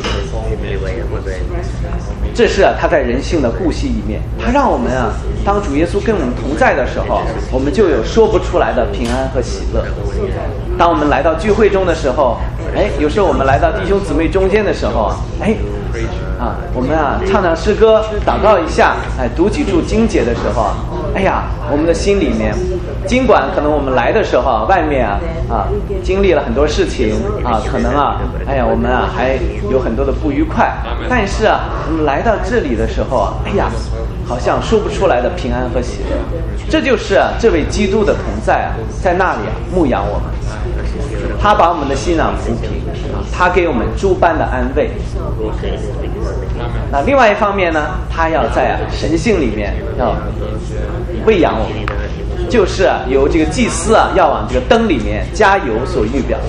这是啊他在人性的顾惜一面，他让我们啊当主耶稣跟我们同在的时候，我们就有说不出来的平安和喜乐。当我们来到聚会中的时候，哎，有时候我们来到弟兄姊妹中间的时候，哎啊我们啊唱唱诗歌，祷告一下，哎读几处经节的时候， 哎呀，我们的心里面，尽管可能我们来的时候，外面啊啊经历了很多事情啊，可能啊，哎呀，我们啊还有很多的不愉快，但是啊，我们来到这里的时候啊，哎呀，好像说不出来的平安和喜乐。这就是啊，这位基督的同在啊，在那里啊牧养我们，他把我们的心啊抚平，他给我们诸般的安慰。那另外一方面呢，他要在啊神性里面要喂养我们，就是啊由这个祭司啊要往这个灯里面加油所预表。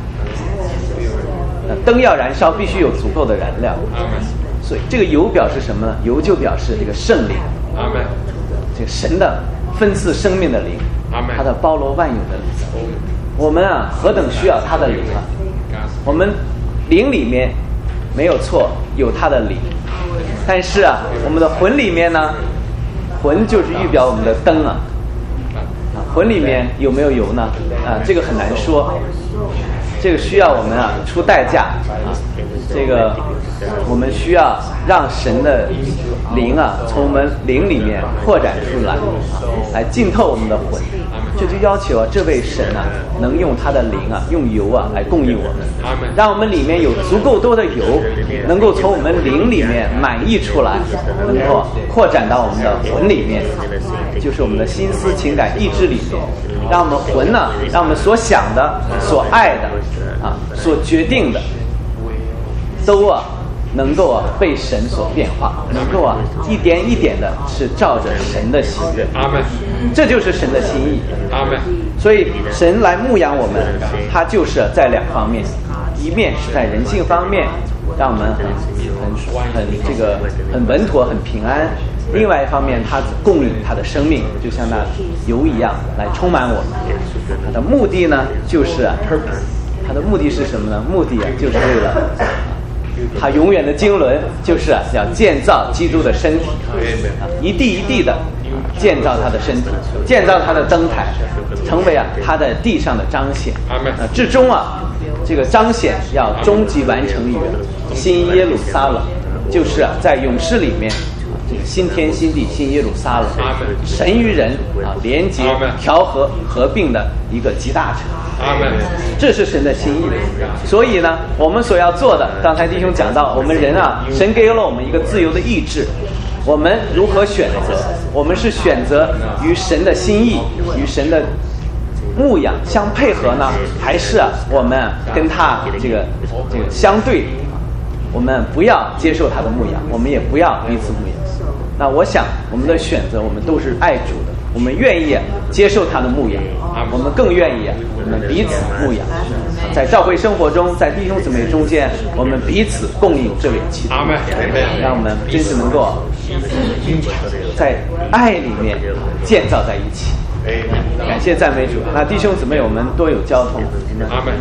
那灯要燃烧，必须有足够的燃料。所以这个油表示什么呢？油就表示这个圣灵，这个神的分赐生命的灵，他的包罗万有的灵。我们啊何等需要他的灵啊！我们灵里面没有错，有他的灵，但是啊我们的魂里面呢，魂就是预表我们的灯啊，啊魂里面有没有油呢？啊这个很难说，这个需要我们啊出代价啊，这个我们需要让神的灵啊从我们灵里面扩展出来，啊来浸透我们的魂。这就要求啊这位神啊能用他的灵啊用油啊来供应我们，让我们里面有足够多的油，能够从我们灵里面满溢出来，能够扩展到我们的魂里面，就是我们的心思情感意志里面，让我们魂呢，让我们所想的所爱的啊所决定的都啊能够啊被神所变化，能够啊一点一点的是照着神的心意。 阿们。 这就是神的心意。 阿们。 所以神来牧养我们，他就是在两方面，一面是在人性方面，让我们很很很这个很稳妥很平安；另外一方面，他供应他的生命，就像那油一样来充满我们。他的目的呢，就是啊 purpose。他的目的是什么呢？目的啊，就是为了。他永远的经纶就是啊，要建造基督的身体，啊，一地一地的建造他的身体，建造他的灯台，成为啊他在地上的彰显。啊，至终啊，这个彰显要终极完成于新耶路撒冷，就是啊在勇士里面，这个新天新地新耶路撒冷，神与人啊连接调和合并的一个集大成。阿们，这是神的心意。所以呢，我们所要做的，刚才弟兄讲到，我们人啊，神给了我们一个自由的意志，我们如何选择？我们是选择与神的心意、与神的牧养相配合呢，还是啊，我们跟他这个这个相对？我们不要接受他的牧养，我们也不要彼此牧养。那我想，我们的选择，我们都是爱主的。我们愿意接受他的牧养，我们更愿意我们彼此牧养，在教会生活中，在弟兄姊妹中间，我们彼此供应这位基督，让我们真是能够在爱里面建造在一起。感谢赞美主。那弟兄姊妹，我们多有交通。 阿门。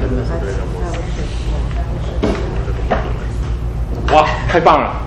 哇，太棒了！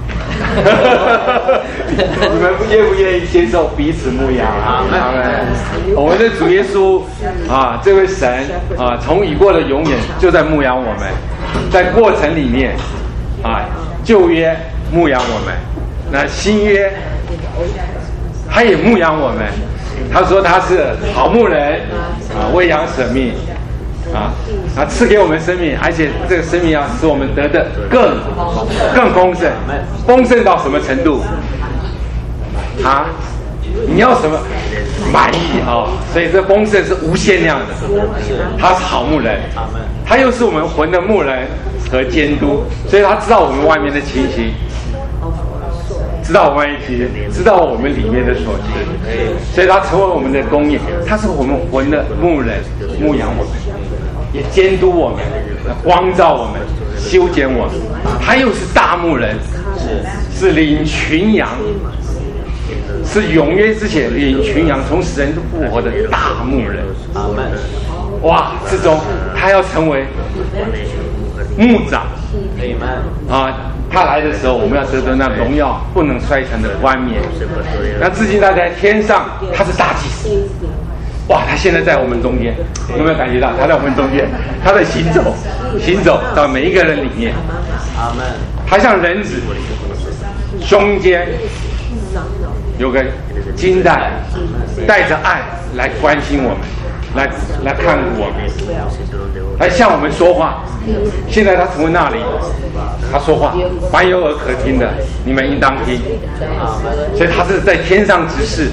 你们愿不愿意接受彼此牧养啊？我们的主耶稣啊，这位神啊，从已过的永远就在牧养我们，在过程里面啊，旧约牧养我们，那新约他也牧养我们。他说他是好牧人啊，为羊舍命。啊，啊，赐给我们生命，而且这个生命要使我们得的更更丰盛，丰盛到什么程度？啊，你要什么满意啊？所以这丰盛是无限量的。他是好牧人，他又是我们魂的牧人和监督，所以他知道我们外面的情形，知道我们一起，知道我们里面的所行，所以他成为我们的供应，他是我们魂的牧人，牧养我们。也监督我们，光照我们，修剪我们。他又是大牧人，是领群羊，是永约之前领群羊从死人复活的大牧人。阿们。哇，之中他要成为牧长。啊，他来的时候，我们要得到那荣耀不能衰残的冠冕。那至今他在天上，他是大祭司。哇，他现在在我们中间，有没有感觉到他在我们中间？他在行走，行走到每一个人里面。阿门。他像人子，胸间有个金带，带着爱来关心我们，来来看顾我们，来向我们说话。现在他从那里，他说话，凡有耳可听的，你们应当听。所以他是在天上执事。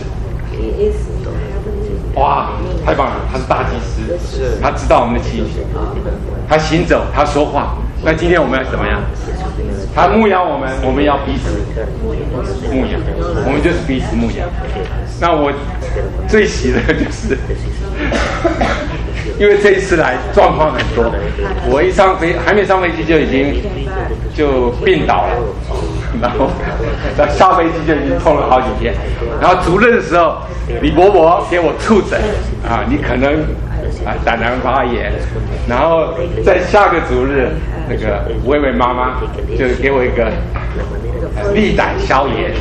哇，太棒了！他是大祭司，他知道我们的情绪，他行走，他说话。那今天我们要怎么样？他牧养我们，我们要彼此牧养，我们就是彼此牧养。那我最喜的就是，因为这一次来状况很多，我一上飞还没上飞机就已经就病倒了，然后到下飞机就已经痛了好几天，然后主日的时候，李伯伯给我触诊啊，你可能啊胆囊发炎，然后在下个主日，那个薇薇妈妈就给我一个呃利胆消炎，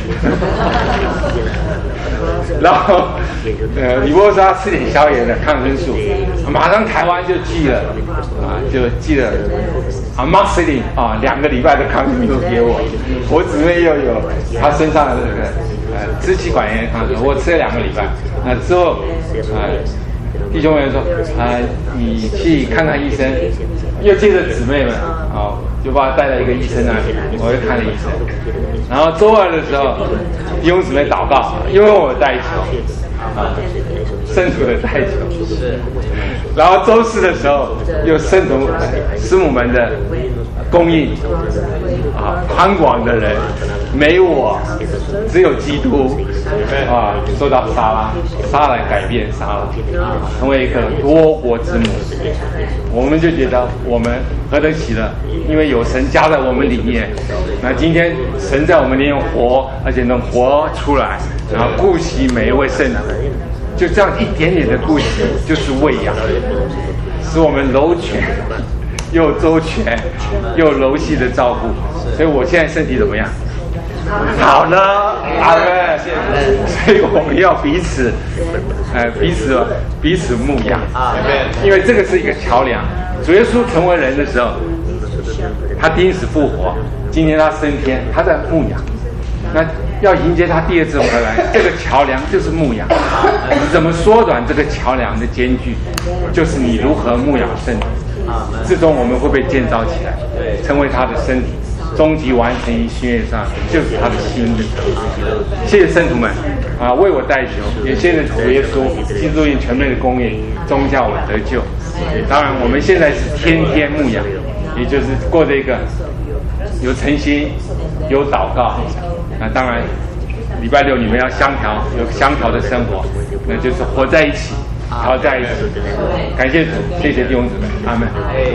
然后呃李伯伯说他吃点消炎的抗生素，马上台湾就寄了啊，就寄了啊 Moxidil 啊两个礼拜的抗生素给我，我姊妹又有她身上的这个呃支气管炎抗生素，我吃了两个礼拜，那之后啊。呃弟兄们说啊、呃，你去看看医生，又接着姊妹们，哦，就把他带到一个医生那里，我就看了医生。然后周二的时候，弟兄姊妹祷告，因为我带球啊，圣徒的带球。然后周四的时候，又圣徒师母们的供应啊，宽广的人没我，只有基督啊，受到撒拉，撒拉改变撒拉，成为一个多国之母。我们就觉得我们何等喜乐，因为有神加在我们里面。那今天神在我们里面活，而且能活出来，然后顾惜每一位圣徒。就这样一点点的顾惜，就是喂养，使我们柔全又周全又柔细的照顾。所以我现在身体怎么样？好了，阿们。所以我们要彼此，呃，彼此彼此牧养，因为这个是一个桥梁。主耶稣成为人的时候，他钉死复活，今天他升天，他在牧养。那要迎接他第二次回来，这个桥梁就是牧养。你怎么缩短这个桥梁的间距？就是你如何牧养身体，最终我们会被建造起来，成为他的身体，终极完成于新约上，就是他的心灵。谢谢圣徒们啊，为我代求，也谢谢主耶稣基督因全面的供应，终叫我得救。当然，我们现在是天天牧养，也就是过着一个有诚心、有祷告。那当然，礼拜六你们要相调，有相调的生活，那就是活在一起，调在一起。感谢主，谢谢弟兄姊妹，阿们。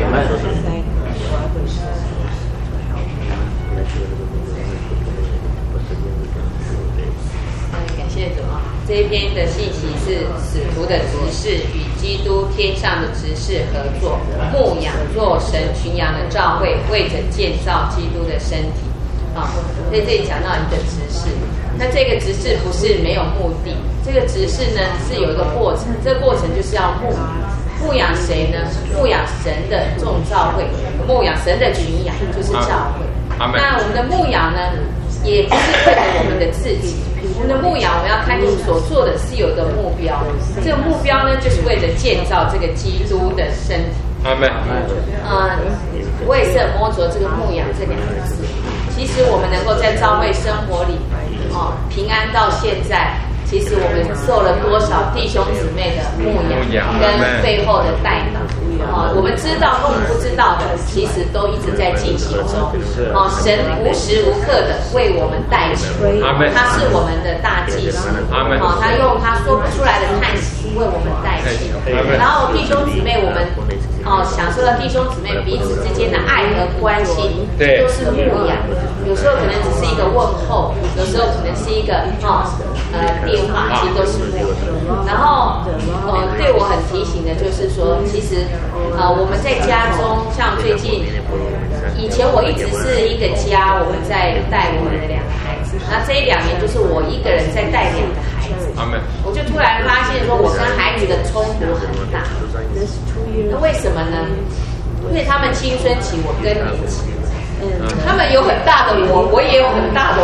感谢主啊！这一篇的信息是使徒的执事与基督天上的执事合作，牧养做神群羊的召会，为着建造基督的身体。啊，在这里讲到一个执事，那这个执事不是没有目的，这个执事呢是有一个过程，这个过程就是要牧牧养谁呢？牧养神的众召会，牧养神的群羊，就是召会。那我们的牧养呢，也不是为了我们的自己，我们的牧养我们要看清所做的是有一个目标，这个目标呢就是为了建造这个基督的身体。 阿们。 嗯，我也是很摸着这个牧养这两个字。其实我们能够在教会生活里，哦，平安到现在，其实我们受了多少弟兄姊妹的牧养跟背后的带领，哦，我们知道或不知道的，其实都一直在进行中。哦，神无时无刻的为我们代求，他是我们的大祭司，哦，他用他说不出来的叹息为我们代求。然后弟兄姊妹，我们哦享受到弟兄姊妹彼此之间的爱和关心，都是牧养。有时候可能只是一个问候，有时候可能是一个哦呃电话，其实都是牧养。然后呃对我很提醒的就是说，其实呃我们在家中，像最近以前我一直是一个家，我们在带我们的两个孩子，那这一两年就是我一个人在带两个孩子，我就突然发现说，我跟孩子的冲突很大。那为什么呢？因为他们青春期，我更年期。他们有很大的我，我也有很大的我。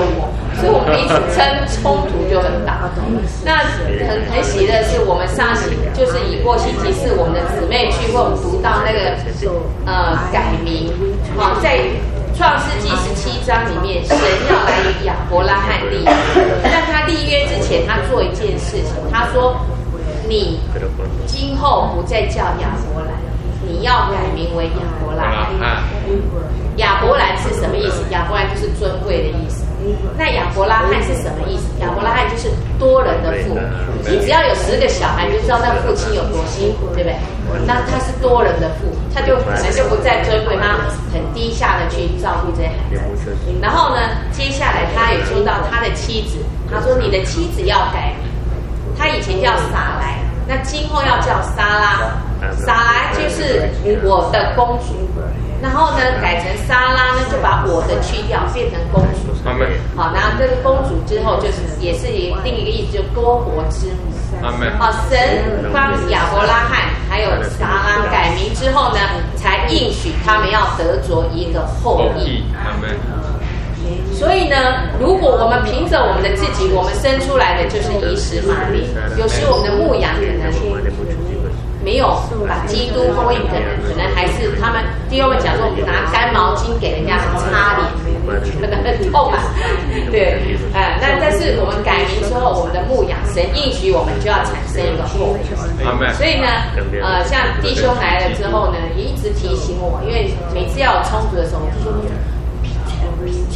所以我们彼此争冲突就很大。那很很喜乐的是，我们上星就是以过星期四我们的姊妹聚会，我们读到那个呃改名，好、在创世纪十七章里面，神要来与亚伯拉罕立约，但他立约之前，他做一件事情，他说：“你今后不再叫亚伯兰，你要改名为亚伯拉罕。”亚伯兰是什么意思？亚伯兰就是尊贵的意思。那亚伯拉罕是什么意思？亚伯拉罕就是多人的父。你只要有十个小孩，你就知道那父亲有多辛苦，对不对？那他是多人的父，他就可能就不再尊贵，他很低下的去照顾这些孩子。然后呢，接下来他也说到他的妻子，他说你的妻子要改名，他以前叫撒莱，那今后要叫撒拉，撒莱就是我的公主。然后呢，改成莎拉呢，就把我的去掉，变成公主。好，然后这个公主之后，就是也是另一个意思，就多国之母。好，神帮亚伯拉罕还有撒拉改名之后呢，才应许他们要得着一个后裔。所以呢，如果我们凭着我们的自己，我们生出来的就是以实玛利。有时我们的牧养可能没有把基督供应，可能可能还是他们弟兄们讲说拿干毛巾给人家擦脸，可能很痛啊。对，呃，那但是我们改名之后，我们的牧养神应许我们就要产生一个后裔。所以呢，呃，像弟兄来了之后呢，也一直提醒我，因为每次要有冲突的时候，弟兄们闭嘴闭嘴。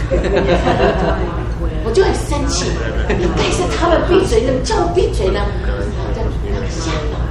我就很生气，但是他们闭嘴，怎么叫我闭嘴呢？下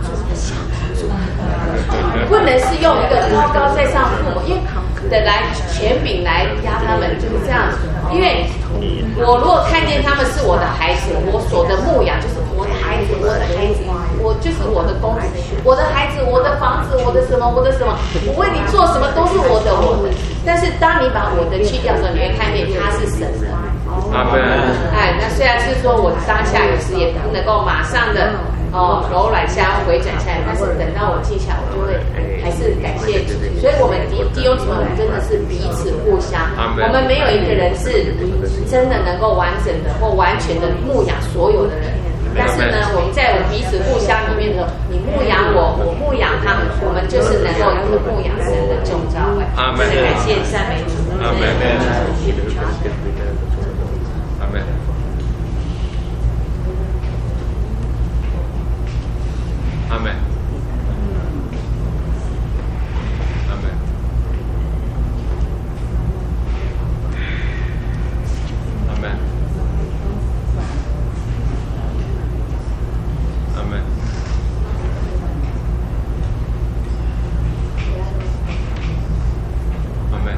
不能是用一个高高在上父母，因为的来权柄来压他们，就是这样子。因为我如果看见他们是我的孩子，我所的牧养就是我的孩子，我的孩子，我就是我的公主，我的孩子，我的房子，我的什么，我的什么，我为你做什么都是我的，我的。但是当你把我的去掉的时候，你会看见他是神的。哎，那虽然是说我当下有时也不能够马上的哦柔软下来回转下来，但是等到我静下来，我就会还是感谢主。所以我们弟弟兄姊妹，我们真的是彼此互相，我们没有一个人是真的能够完整的或完全的牧养所有的人。但是呢，我们在我们彼此互相里面的，你牧养我，我牧养他们，我们就是能够有牧养神的众召会。阿门。感谢赞美主。阿门。阿门。阿门。阿门。阿门。阿门。阿门。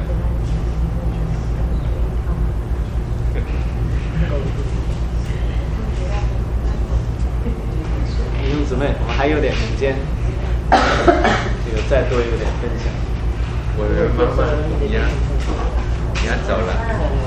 弟兄姊妹，我们还有点时间，这个再多一点分享。 我的妈妈，你呀，你要走了。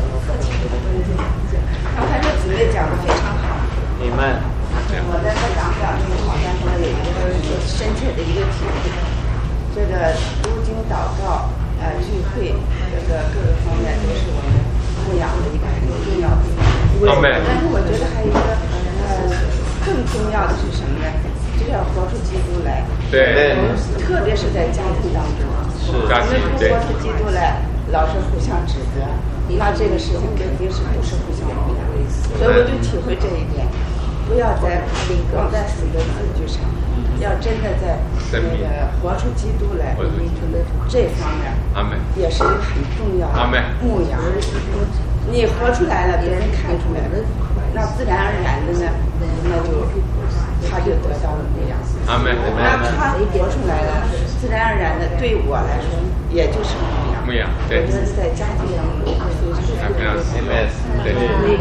刚才这姊妹讲的非常好。 你们。 我在这讲讲，好像说有一个深切的一个体会。这个读经祷告、呃聚会，这个各个方面都是我们牧养的一个很重要的。但是我觉得还有一个呃更重要的是什么呢？就是要活出基督来。 对。 特别是在家庭当中， 是我们不活出基督来，老是互相指责，那这个事情肯定是不是互相牧养。所以我就体会这一点。不要在光在死的字句上，要真的在那个活出基督来，这方面也是一个很重要的牧养。你活出来了，别人看出来了，那自然而然的呢，那就他就得到了牧养。那他活出来了，自然而然的对我来说，也就是牧养。 牧养，对。 我觉得在家庭当中非常重要。 对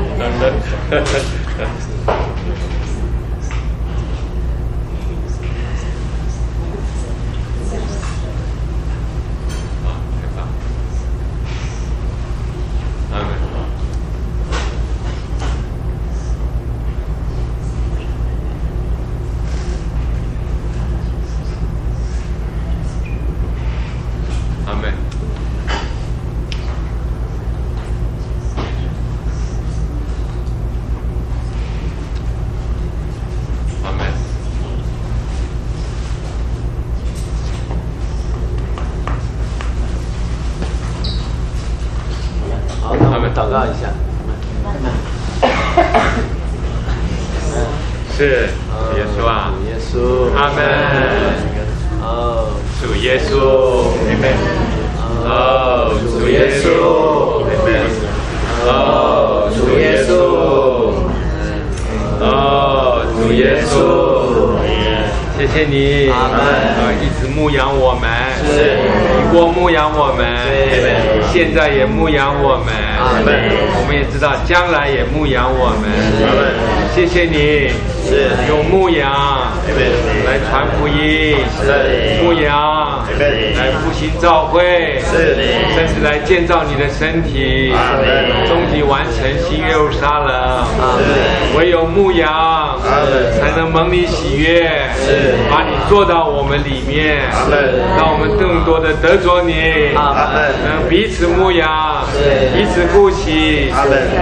对。 是主耶稣啊， 主耶稣， 阿门。 哦， 主耶稣，阿门。哦，主耶稣，阿门。哦，主耶稣，哦，主耶稣，谢谢你，啊，一直牧养我们，是，一过牧养我们，现在也牧养我们，我们也知道将来也牧养我们，谢谢你，是用牧养来传福音，牧养来复兴教会，甚至来建造你的身体，终极完成新耶路撒冷。唯有牧养才能蒙你喜悦，把你做到我们里面，让我们更多的得着你，能彼此牧养，彼此顾惜。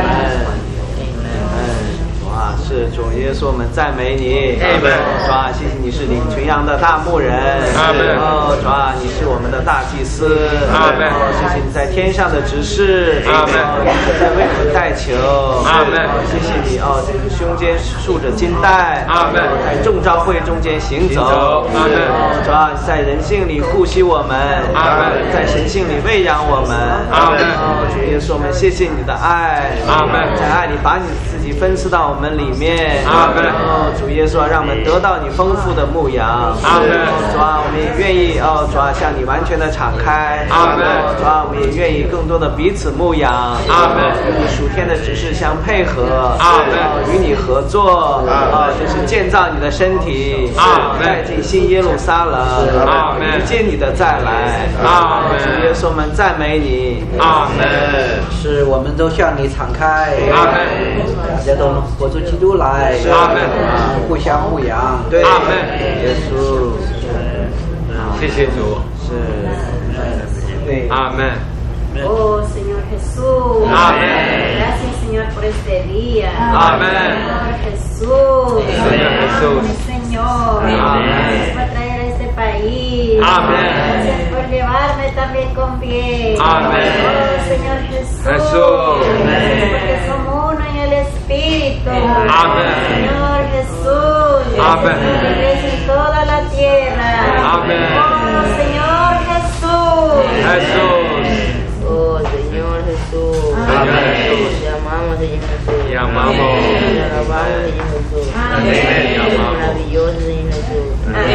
哇，是主耶稣，我们赞美你。主啊，谢谢你是领群羊的大牧人。哦，主啊，你是我们的大祭司。哦，谢谢你在天上的执事。哦，在为我们代求。谢谢你哦，这个胸间束着金带。在众召会中间行走。主啊，在人性里顾惜我们。在神性里喂养我们。哦，主耶稣，我们谢谢你的爱。在爱里把你自己分赐到我们里面。阿门。哦，主耶稣啊，让我们得到你丰富的牧养。阿门。主啊，我们也愿意哦，主啊，向你完全的敞开。阿门。主啊，我们也愿意更多的彼此牧养。阿门。与你属天的指示相配合。阿门。与你合作。啊，就是建造你的身体。阿门。带进新耶路撒冷。阿门。迎接你的再来。阿门。主耶稣，我们赞美你。阿门。 是我们都向你敞开。 阿门。 大家都活出基督来。 阿门。 互相牧养。 对。 阿门。 耶稣。 谢谢主。 是。 对。 阿门。 Oh Señor Jesús, amén. Gracias Señor por este día, amén. Señor Jesús, Señor Jesús, Señor, gracias por traer a este país, amén. Gracias por llevarme también con bien, amén. Oh Señor Jesús, Jesús, porque somos uno en el Espíritu, amén. Señor Jesús, amén. Iglesia en toda la tierra, amén. Oh Señor Jesús, Jesús. Oh Señor Jesús, amén. Te amamos Señor Jesús, te amamos, te alabamos Señor Jesús, amén. Maravilloso Señor Jesús,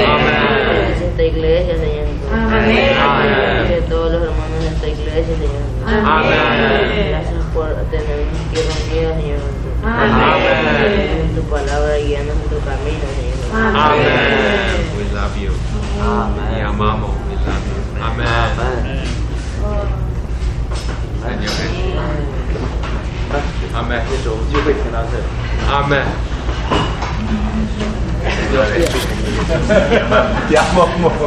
amén. De esta iglesia Señor Jesús, amén. De todos los hermanos de esta iglesia Señor Jesús, amén. Gracias por tenernos aquí reunidos Señor Jesús, amén. Tu palabra guiándonos en tu camino Señor Jesús, amén. We love you, amén. Te amamos, we love you, amén. Señor Jesús. Amén. 这首就会听到这里。 阿门。 Te amo.